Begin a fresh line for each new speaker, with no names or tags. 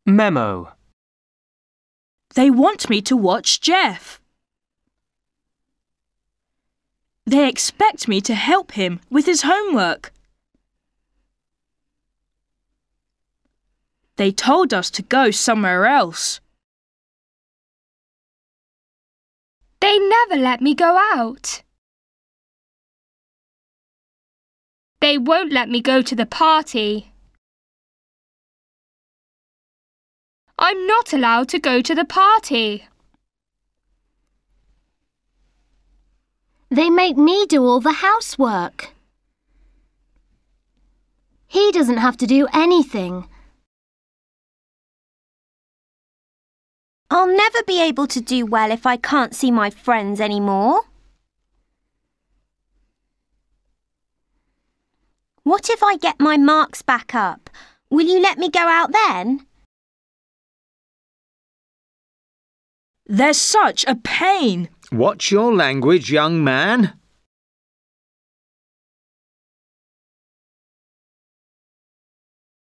Memo.
They want me to watch Jeff. They expect me to help him with his homework. They told us to go somewhere else.
They never let me go out. They won't let me go to the party. I'm not allowed to go to the party.
They make me do all the housework. He doesn't have to do anything.
I'll never be able to do well if I can't see my friends anymore. What if I get my marks back up? Will you let me go out then?
They're such a pain.
Watch your language, young man.